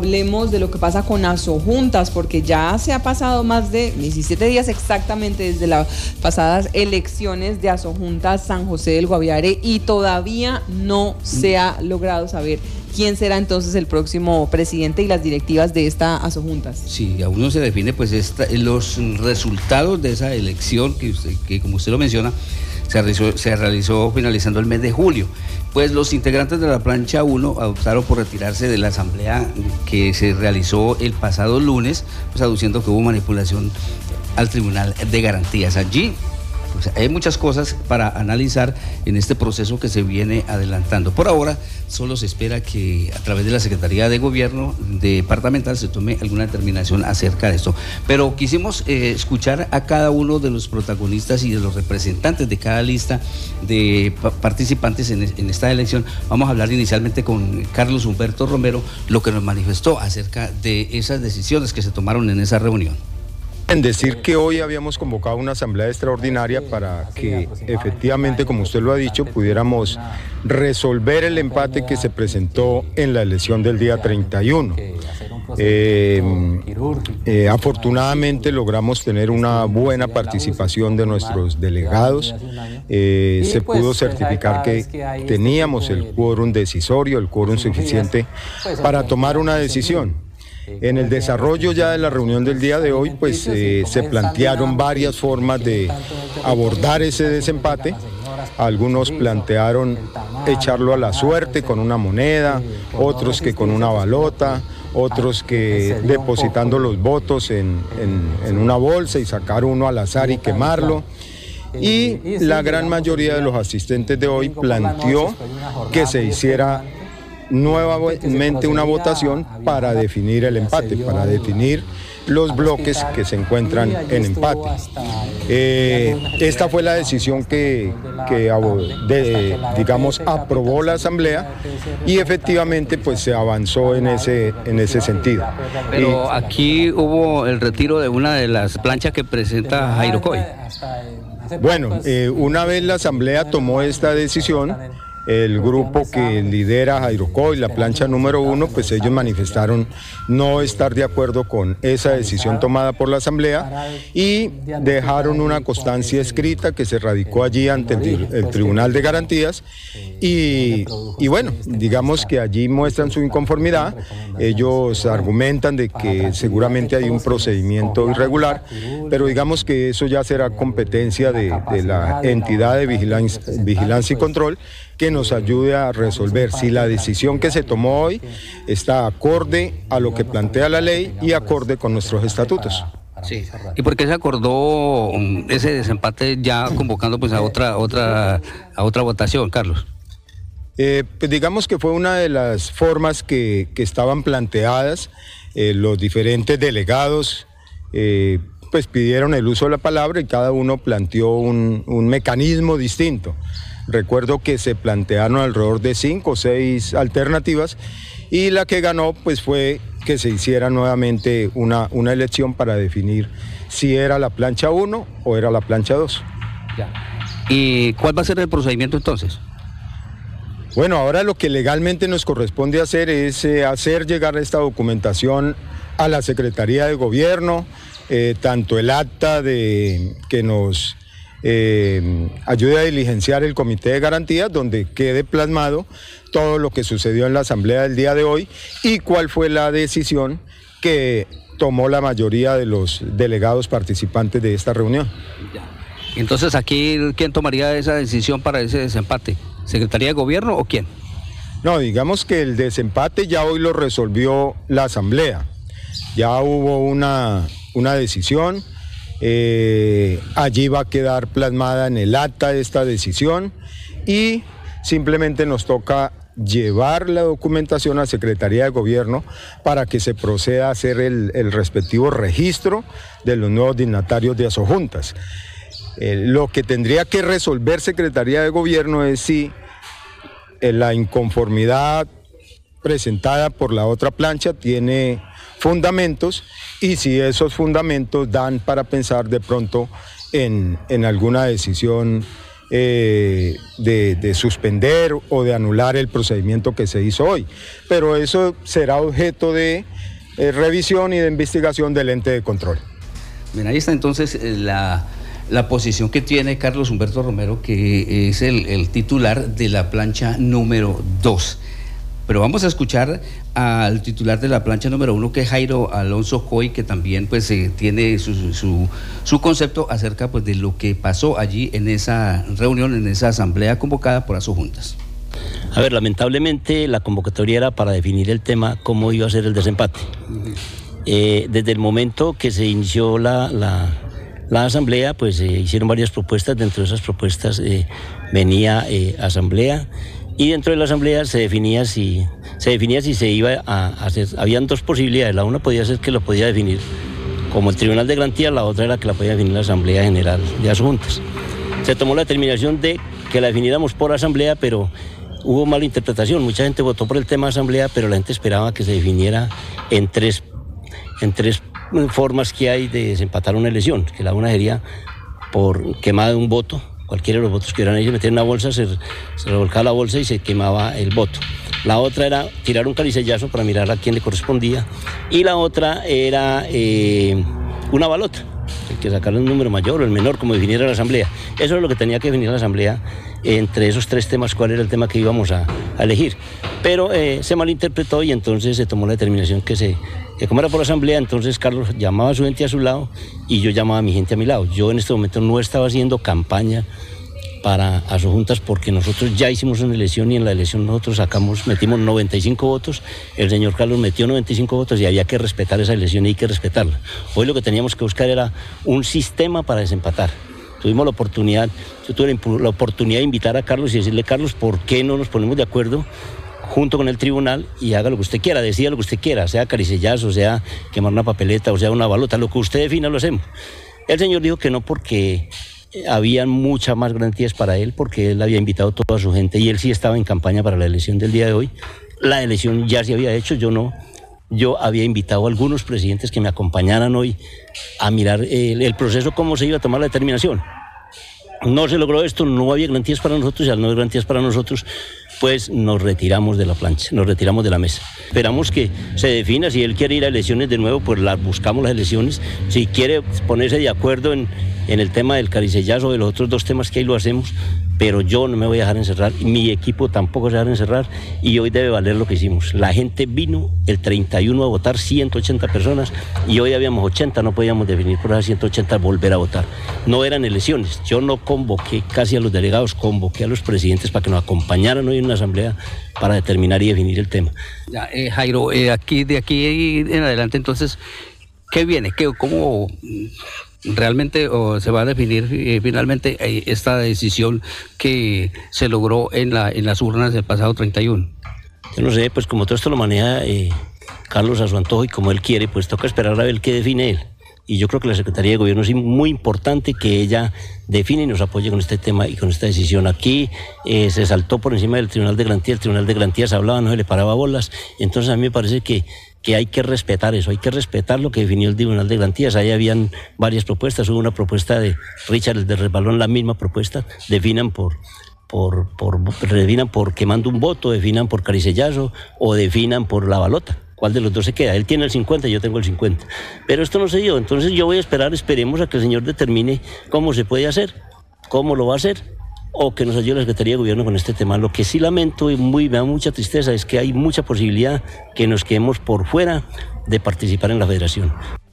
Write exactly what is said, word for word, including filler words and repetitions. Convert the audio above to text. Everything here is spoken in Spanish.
hablemos de lo que pasa con Asojuntas, porque ya se ha pasado más de diecisiete días exactamente desde las pasadas elecciones de Asojuntas San José del Guaviare y todavía no se ha logrado saber quién será entonces el próximo presidente y las directivas de esta Asojuntas. Sí, aún no se define pues esta, los resultados de esa elección que, usted, que como usted lo menciona, se realizó, se realizó finalizando el mes de julio. Pues los integrantes de la plancha uno optaron por retirarse de la asamblea que se realizó el pasado lunes, pues aduciendo que hubo manipulación al Tribunal de Garantías. Allí pues hay muchas cosas para analizar en este proceso que se viene adelantando. Por ahora, solo se espera que a través de la Secretaría de Gobierno departamental se tome alguna determinación acerca de esto. Pero quisimos eh, escuchar a cada uno de los protagonistas y de los representantes de cada lista de participantes en, en esta elección. Vamos a hablar inicialmente con Carlos Humberto Romero, lo que nos manifestó acerca de esas decisiones que se tomaron en esa reunión. En decir que hoy habíamos convocado una asamblea extraordinaria para que efectivamente, como usted lo ha dicho, pudiéramos resolver el empate que se presentó en la elección del día treinta y uno. Eh, eh, afortunadamente logramos tener una buena participación de nuestros delegados. Eh, se pudo certificar que teníamos el quórum decisorio, el quórum suficiente para tomar una decisión. En el desarrollo ya de la reunión del día de hoy, pues eh, se plantearon varias formas de abordar ese desempate. Algunos plantearon echarlo a la suerte con una moneda, otros que con una balota, otros que depositando los votos en, en, en una bolsa y sacar uno al azar y quemarlo. Y la gran mayoría de los asistentes de hoy planteó que se hiciera nuevamente una votación para definir el empate, para definir los bloques que se encuentran en empate. Eh, esta fue la decisión que, que de, digamos, aprobó la Asamblea y efectivamente pues se avanzó en ese, en ese sentido. Pero y, aquí hubo el retiro de una de las planchas que presenta Jairo Coy. Bueno, eh, una vez la Asamblea tomó esta decisión, el grupo que lidera Jairo Coy, la plancha número uno, pues ellos manifestaron no estar de acuerdo con esa decisión tomada por la Asamblea y dejaron una constancia escrita que se radicó allí ante el, el Tribunal de Garantías y, y bueno, digamos que allí muestran su inconformidad. Ellos argumentan de que seguramente hay un procedimiento irregular, pero digamos que eso ya será competencia de, de la entidad de vigilancia, vigilancia y control, que nos ayude a resolver si la decisión que se tomó hoy está acorde a lo que plantea la ley y acorde con nuestros estatutos. Sí. ¿Y por qué se acordó ese desempate ya convocando pues a otra otra a otra votación, Carlos? Eh, pues digamos que fue una de las formas que, que estaban planteadas. Eh, los diferentes delegados eh, pues pidieron el uso de la palabra y cada uno planteó un, un mecanismo distinto. Recuerdo que se plantearon alrededor de cinco o seis alternativas y la que ganó pues fue que se hiciera nuevamente una, una elección para definir si era la plancha uno o era la plancha dos. Ya. ¿Y cuál va a ser el procedimiento entonces? Bueno, ahora lo que legalmente nos corresponde hacer es eh, hacer llegar esta documentación a la Secretaría de Gobierno, eh, tanto el acta de que nos Eh, ayude a diligenciar el Comité de Garantías, donde quede plasmado todo lo que sucedió en la asamblea del día de hoy y cuál fue la decisión que tomó la mayoría de los delegados participantes de esta reunión. Entonces aquí, ¿quién tomaría esa decisión para ese desempate? ¿Secretaría de Gobierno o quién? No, digamos que el desempate ya hoy lo resolvió la asamblea. Ya hubo una, una decisión. Eh, allí va a quedar plasmada en el acta esta decisión y simplemente nos toca llevar la documentación a Secretaría de Gobierno para que se proceda a hacer el, el respectivo registro de los nuevos dignatarios de Asojuntas. Eh, lo que tendría que resolver Secretaría de Gobierno es si eh, la inconformidad presentada por la otra plancha tiene fundamentos y si esos fundamentos dan para pensar de pronto en, en alguna decisión eh, de, de suspender o de anular el procedimiento que se hizo hoy. Pero eso será objeto de eh, revisión y de investigación del ente de control. Bien, ahí está entonces la, la posición que tiene Carlos Humberto Romero, que es el, el titular de la plancha número dos. Pero vamos a escuchar al titular de la plancha número uno, que es Jairo Alonso Coy, que también pues eh, tiene su, su, su concepto acerca pues de lo que pasó allí en esa reunión, en esa asamblea convocada por Asojuntas. A ver, lamentablemente la convocatoria era para definir el tema, cómo iba a ser el desempate. Uh-huh. eh, desde el momento que se inició la, la, la asamblea, pues se eh, hicieron varias propuestas. Dentro de esas propuestas eh, venía eh, asamblea, y dentro de la asamblea se definía si se definía si se iba a hacer. Habían dos posibilidades. La una podía ser que lo podía definir como el Tribunal de Garantía, la otra era que la podía definir la Asamblea General de Asojuntas. Se tomó la determinación de que la definiéramos por asamblea, pero hubo mala interpretación. Mucha gente votó por el tema asamblea, pero la gente esperaba que se definiera en tres, en tres formas que hay de desempatar una elección, que la una sería por quemada de un voto. Cualquiera de los votos que hubieran hecho, meter en una bolsa, se, se revolcaba la bolsa y se quemaba el voto. La otra era tirar un caricellazo para mirar a quién le correspondía. Y la otra era eh, una balota, el que sacara un número mayor o el menor, como definiera la asamblea. Eso es lo que tenía que definir la asamblea entre esos tres temas, cuál era el tema que íbamos a, a elegir. Pero eh, se malinterpretó y entonces se tomó la determinación que se... que como era por asamblea, entonces Carlos llamaba a su gente a su lado y yo llamaba a mi gente a mi lado. Yo en este momento no estaba haciendo campaña para Asojuntas porque nosotros ya hicimos una elección y en la elección nosotros sacamos, metimos noventa y cinco votos, el señor Carlos metió noventa y cinco votos y había que respetar esa elección y hay que respetarla. Hoy lo que teníamos que buscar era un sistema para desempatar. Tuvimos la oportunidad, yo tuve la oportunidad de invitar a Carlos y decirle: Carlos, ¿por qué no nos ponemos de acuerdo junto con el tribunal y haga lo que usted quiera, decida lo que usted quiera, sea caricellazo, sea quemar una papeleta o sea una balota, lo que usted defina lo hacemos? El señor dijo que no porque habían muchas más garantías para él, porque él había invitado a toda su gente y él sí estaba en campaña para la elección del día de hoy. La elección ya se había hecho, yo no. Yo había invitado a algunos presidentes que me acompañaran hoy a mirar el, el proceso, cómo se iba a tomar la determinación. No se logró esto, no había garantías para nosotros y al no haber garantías para nosotros, pues nos retiramos de la plancha, nos retiramos de la mesa. Esperamos que se defina, si él quiere ir a elecciones de nuevo, pues las buscamos las elecciones. Si quiere ponerse de acuerdo en, en el tema del caricellazo o de los otros dos temas que ahí lo hacemos, pero yo no me voy a dejar encerrar, mi equipo tampoco se va a dejar encerrar y hoy debe valer lo que hicimos. La gente vino el treinta y uno a votar, ciento ochenta personas, y hoy habíamos ochenta, no podíamos definir por esas ciento ochenta volver a votar. No eran elecciones, yo no convoqué casi a los delegados, convoqué a los presidentes para que nos acompañaran hoy en una asamblea para determinar y definir el tema. Ya, eh, Jairo, eh, aquí, de aquí en adelante entonces, ¿qué viene? ¿Qué, ¿Cómo realmente o se va a definir eh, finalmente eh, esta decisión que se logró en, la, en las urnas del pasado treinta y uno? Yo no sé, pues como todo esto lo maneja eh, Carlos a su antojo y como él quiere, pues toca esperar a ver qué define él. Y yo creo que la Secretaría de Gobierno es muy importante que ella define y nos apoye con este tema y con esta decisión. Aquí eh, se saltó por encima del Tribunal de Garantía, el Tribunal de Garantías hablaba, no se le paraba bolas, entonces a mí me parece que, que hay que respetar eso, hay que respetar lo que definió el Tribunal de Garantías. Ahí habían varias propuestas, hubo una propuesta de Richard, el de Resbalón, la misma propuesta, definan por... Por, por, definan por quemando un voto, definan por caricellazo o definan por la balota. ¿Cuál de los dos se queda? Él tiene el cincuenta, yo tengo el cincuenta. Pero esto no se dio, entonces yo voy a esperar, esperemos a que el señor determine cómo se puede hacer, cómo lo va a hacer, o que nos ayude la Secretaría de Gobierno con este tema. Lo que sí lamento y muy, me da mucha tristeza es que hay mucha posibilidad que nos quedemos por fuera de participar en la federación.